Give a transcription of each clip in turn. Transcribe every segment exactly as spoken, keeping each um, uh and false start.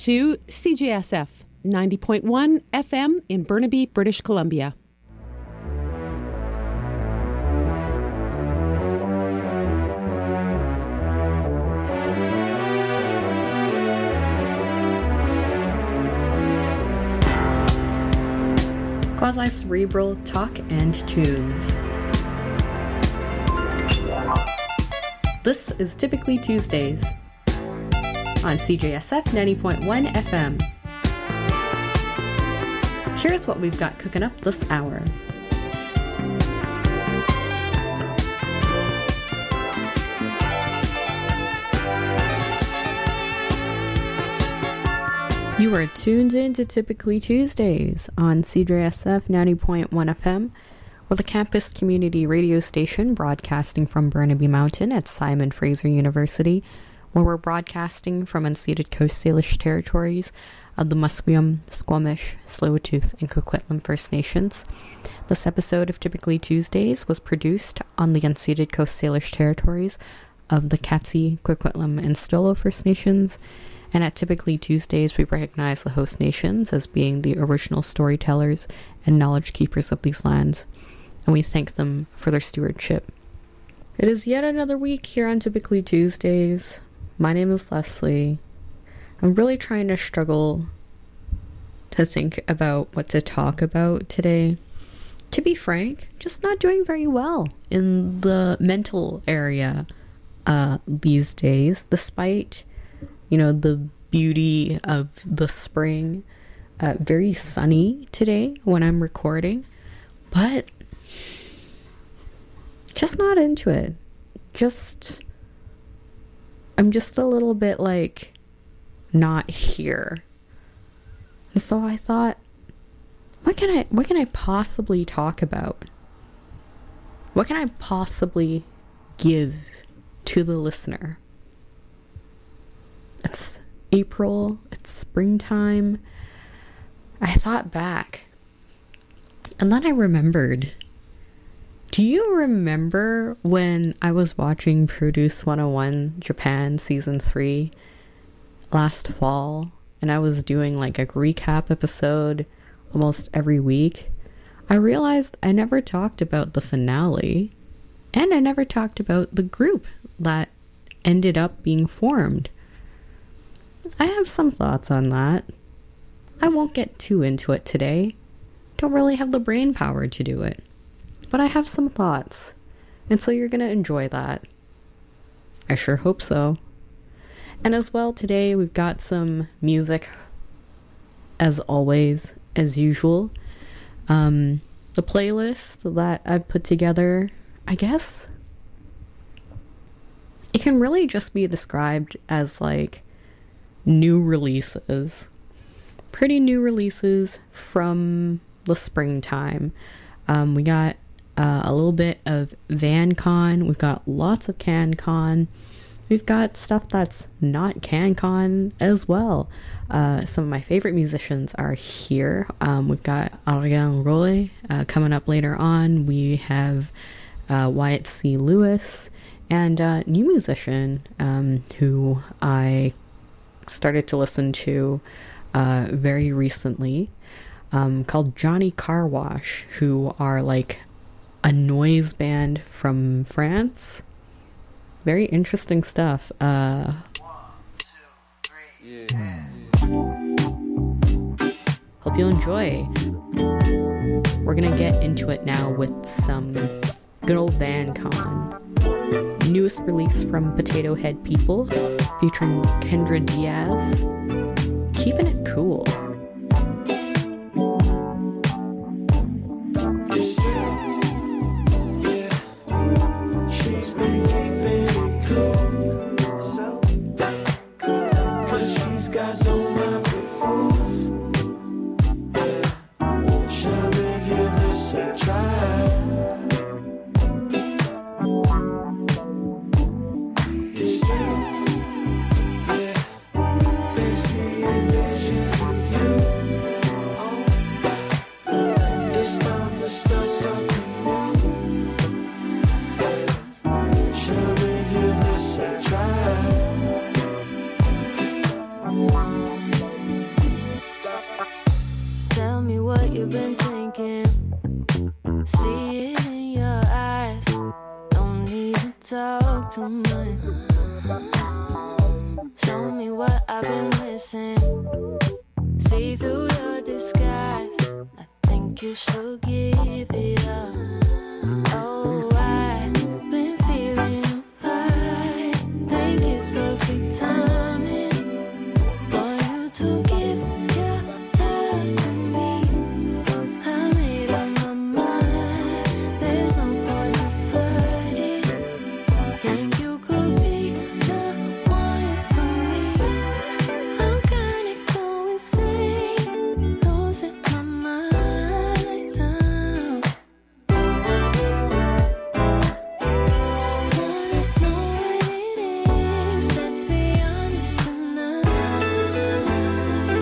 to C J S F ninety point one F M in Burnaby, British Columbia. Quasi-cerebral talk and tunes. This is Typically Tuesdays on C J S F ninety point one F M. Here's what we've got cooking up this hour. You are tuned in to Typically Tuesdays on C J S F ninety point one F M, or the campus community radio station broadcasting from Burnaby Mountain at Simon Fraser University, where we're broadcasting from unceded Coast Salish territories of the Musqueam, Squamish, Tsleil-Waututh, and Coquitlam First Nations. This episode of Typically Tuesdays was produced on the unceded Coast Salish territories of the Katzie, Coquitlam, and Stolo First Nations. And at Typically Tuesdays, we recognize the host nations as being the original storytellers and knowledge keepers of these lands, and we thank them for their stewardship. It is yet another week here on Typically Tuesdays. My name is Leslie. I'm really trying to struggle to think about what to talk about today. To be frank, just not doing very well in the mental area uh, these days, despite you know, the beauty of the spring. Uh, very sunny today when I'm recording, but just not into it. Just, I'm just a little bit like not here. And so I thought, what can I, what can I possibly talk about? What can I possibly give to the listener? It's April, it's springtime. I thought back, and then I remembered. Do you remember when I was watching Produce one oh one Japan Season three last fall, and I was doing like a recap episode almost every week? I realized I never talked about the finale, and I never talked about the group that ended up being formed. I have some thoughts on that. I won't get too into it today. Don't really have the brain power to do it. But I have some thoughts. And so you're going to enjoy that. I sure hope so. And as well, today we've got some music. As always, as usual. Um, the playlist that I've put together, I guess, it can really just be described as like new releases. Pretty new releases from the springtime. Um, we got uh, a little bit of VanCon. We've got lots of CanCon. We've got stuff that's not CanCon as well. Uh, some of my favorite musicians are here. Um, we've got Ariel Roy uh, coming up later on. We have uh, Wyatt C. Lewis and a new musician um, who I started to listen to uh, very recently, um, called Johnny Car Wash, who are like a noise band from France. Very interesting stuff. Uh, One, two, three. Yeah. Hope you'll enjoy. We're gonna get into it now with some good old VanCon. Newest release from Potato Head People, featuring Kendra Diaz. Keeping it cool. missing. See through your disguise. I think you should give it up. Oh, I've been feeling a vibe. Think it's perfect timing for you to give your love to me. I made up my mind. There's no point to fight it. Think you could be the one for me. I'm kinda going insane, losing my mind now. Wanna know what it is, let's be honest tonight.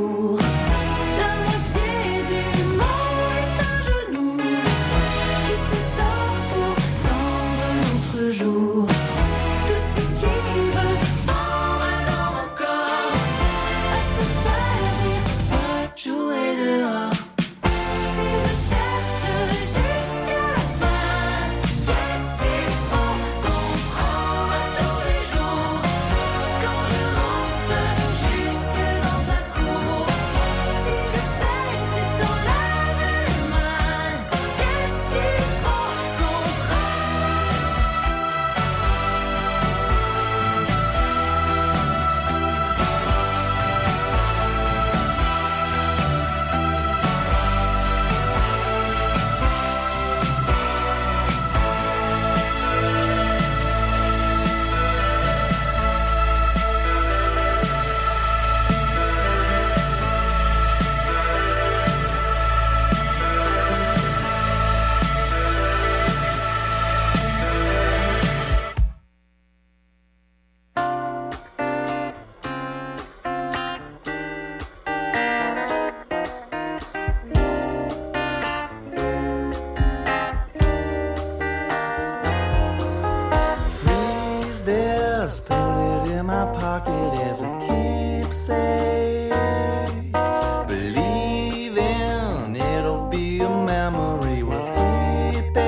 l'amour. La moitié du monde est un genou qui s'étend pour tendre l'autre jour. Tout ce qui veut vendre dans mon corps à se faire dire va jouer dehors. Si je cherche jusqu'à la fin, qu'est-ce qu'il faut comprendre tous les jours? Quand je rampe jusque dans ta cour, si je sais que tu t'en laves les mains, qu'est-ce qu'il faut comprendre? Freeze this, put it in my pocket as a keepsake. Believing it'll be a memory worth keeping.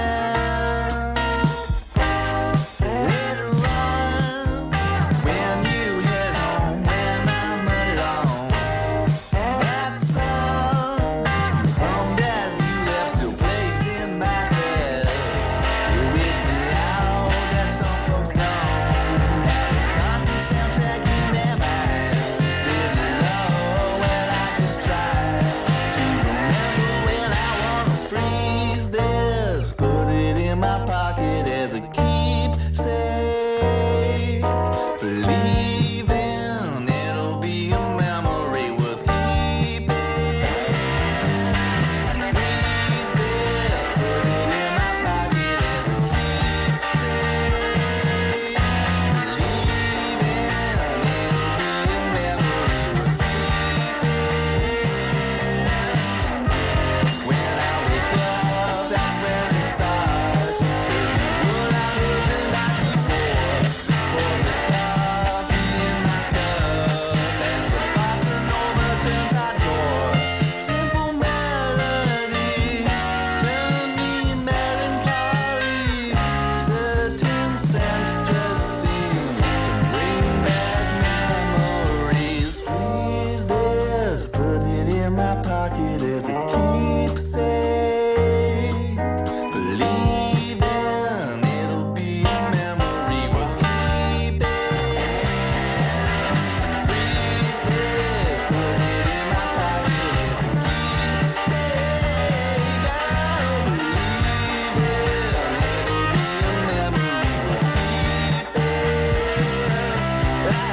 Let it run when you head home, when I'm alone. That song hummed as you left still plays in my head. It wears me out that some folks don't have a constant soundtrack in their minds. Living low, well, I just try to remember when I wanna freeze this. Put it in my pocket as a keepsake. Believing it'll be a memory worth keeping. Freeze this, put it in my pocket as a keepsake. Believing it'll be a memory worth keeping. When I wake up, that's when it starts. It could be what I heard the night before. Pour the coffee in my cup as the bossa nova turns hardcore. Simple melodies turn me melancholy. Certain scents just seem to bring back memories. Freeze this, put it in my pocket as a keepsake. Believing it'll be a memory worth keeping. Freeze this, put it in my pocket as a keepsake. I believe it'll be a memory worth keeping. Ah,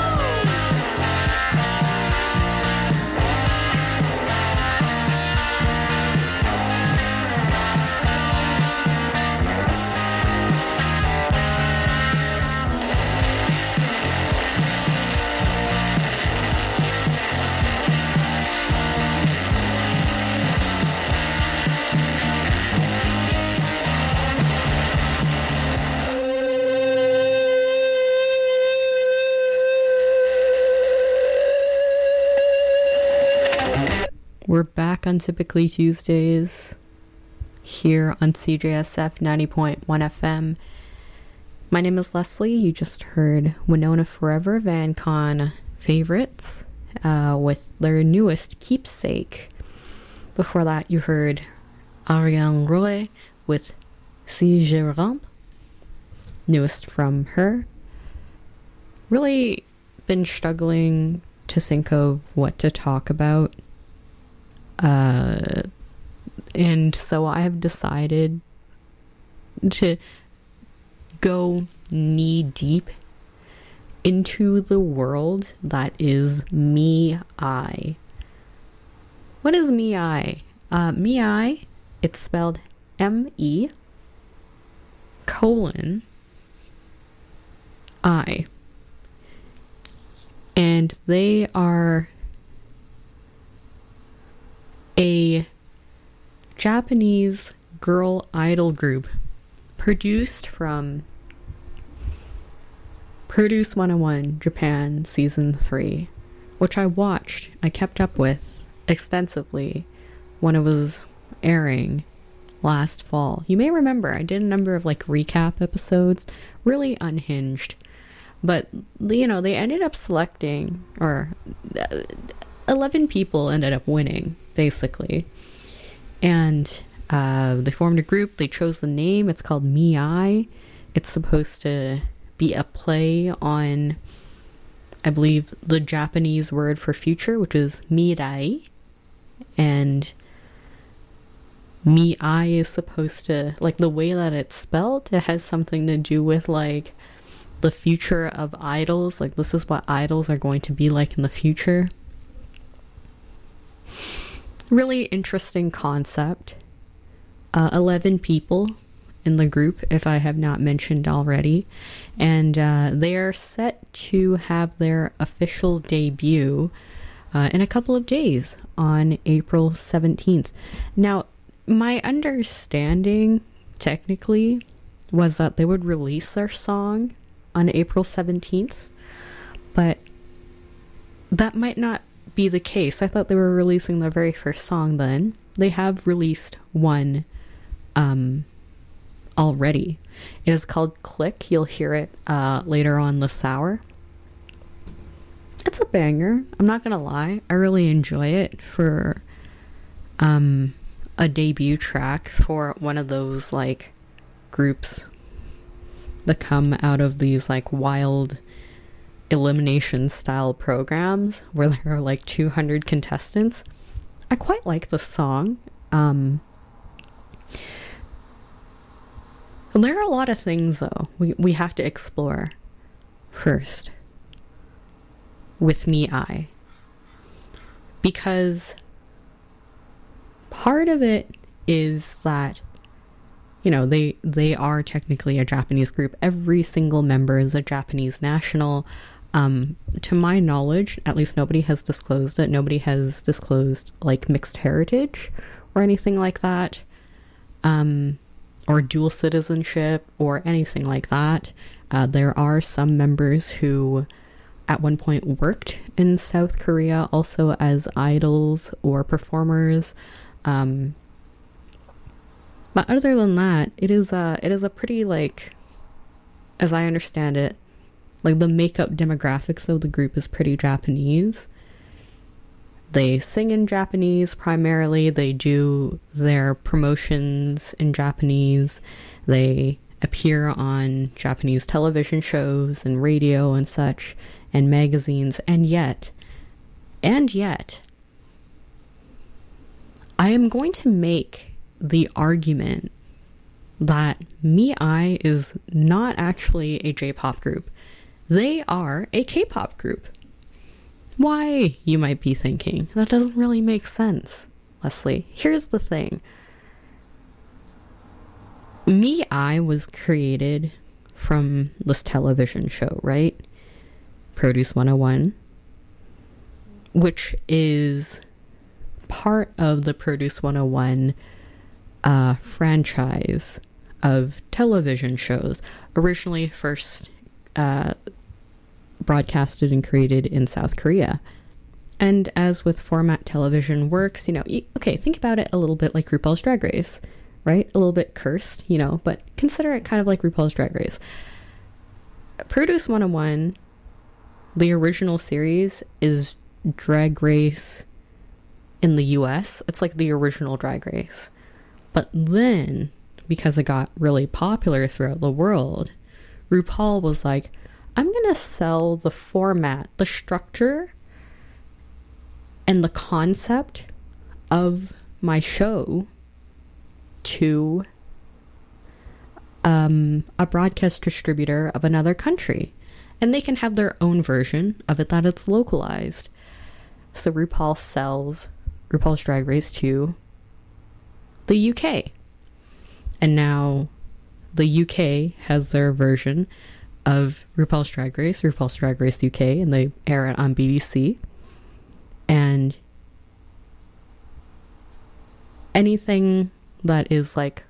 We're back on Typically Tuesdays here on C J S F ninety point one F M. My name is Leslie. You just heard Winona Forever, Van Con Favorites, uh, with their newest Keepsake. Before that, you heard Ariane Roy with Si Je Rampe, newest from her. Really been struggling to think of what to talk about. Uh, and so I have decided to go knee deep into the world that is me I. What is me I? Uh, me I, it's spelled M E colon I. And they are a Japanese girl idol group produced from Produce one oh one Japan Season three, which I watched, I kept up with extensively when it was airing last fall. You may remember I did a number of like recap episodes, really unhinged. But, you know, they ended up selecting, or uh, eleven people ended up winning, basically. And uh, they formed a group. They chose the name. It's called Miai. It's supposed to be a play on, I believe, the Japanese word for future, which is mirai. And Miai is supposed to, like, the way that it's spelled, it has something to do with, like, the future of idols. Like, this is what idols are going to be like in the future. Really interesting concept. Uh, eleven people in the group, if I have not mentioned already. And uh, they are set to have their official debut uh, in a couple of days on April seventeenth. Now, my understanding, technically, was that they would release their song on April seventeenth, but that might not be the case. I thought they were releasing their very first song then. They have released one um, already. It is called Click. You'll hear it uh, later on this hour. It's a banger. I'm not gonna lie. I really enjoy it for um, a debut track for one of those like groups that come out of these like wild elimination style programs where there are like two hundred contestants. I quite like the song. Um, there are a lot of things though we, we have to explore first with Miai, because part of it is that, you know, they they are technically a Japanese group. Every single member is a Japanese national. Um, to my knowledge, at least nobody has disclosed it. Nobody has disclosed like mixed heritage or anything like that, um, or dual citizenship or anything like that. Uh, there are some members who at one point worked in South Korea also as idols or performers. Um, But other than that, it is a, it is a pretty, like, as I understand it, like the makeup demographics of the group is pretty Japanese. They sing in Japanese primarily. They do their promotions in Japanese. They appear on Japanese television shows and radio and such, and magazines. And yet, and yet, I am going to make the argument that Miai is not actually a J-pop group. They are a K-pop group. Why, you might be thinking? That doesn't really make sense, Leslie. Here's the thing. Miai was created from this television show, right? Produce one oh one, which is part of the Produce one oh one uh, franchise of television shows, originally first uh, broadcasted and created in South Korea. And as with format television works, you know, okay, think about it a little bit like RuPaul's Drag Race, right? A little bit cursed, you know, but consider it kind of like RuPaul's Drag Race. Produce one oh one, the original series, is Drag Race in the U S. It's like the original Drag Race. But then, because it got really popular throughout the world, RuPaul was like, I'm going to sell the format, the structure, and the concept of my show to um, a broadcast distributor of another country. And they can have their own version of it that it's localized. So RuPaul sells RuPaul's Drag Race to the U K. And now the U K has their version of RuPaul's Drag Race, RuPaul's Drag Race U K, and they air it on B B C. And anything that is like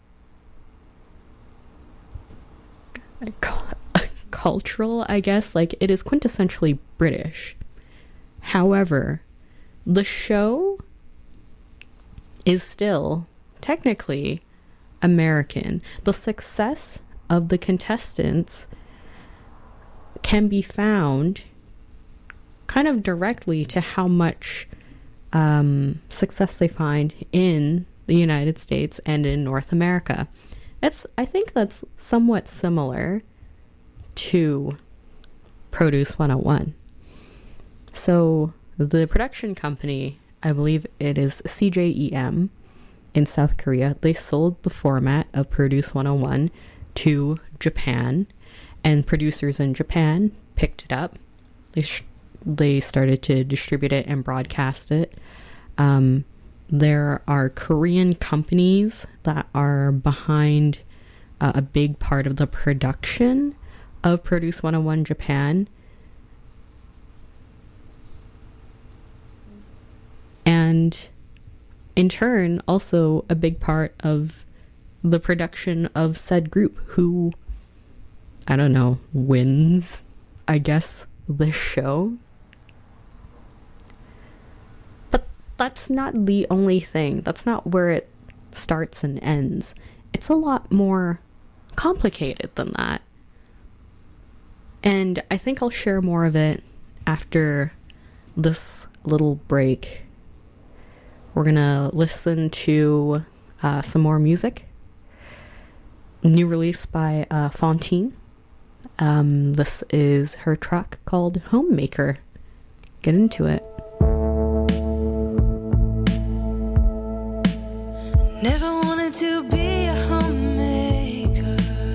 cultural, I guess, like it is quintessentially British. However, the show is still technically American. The success of the contestants can be found kind of directly to how much um, success they find in the United States and in North America. It's, I think that's somewhat similar to Produce one oh one. So the production company, I believe it is C J E M in South Korea, they sold the format of Produce one oh one to Japan, and producers in Japan picked it up. They sh- they started to distribute it and broadcast it. Um, there are Korean companies that are behind uh, a big part of the production of Produce one oh one Japan. And in turn, also a big part of the production of said group, who, I don't know, wins, I guess, this show. But that's not the only thing. That's not where it starts and ends. It's a lot more complicated than that. And I think I'll share more of it after this little break. We're gonna listen to uh, some more music. New release by uh, Fontaine. Um, this is her track called Homemaker. Get into it. Never wanted to be a homemaker.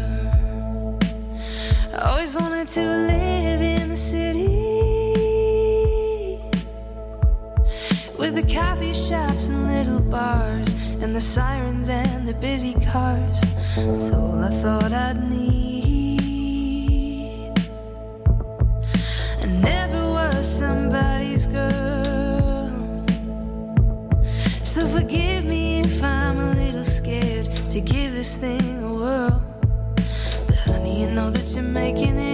Always wanted to live in the city, with the coffee shops and little bars, and the sirens and the busy cars. That's all I thought I'd need. I never was somebody's girl, so forgive me if I'm a little scared to give this thing a whirl. But honey, you know that you're making it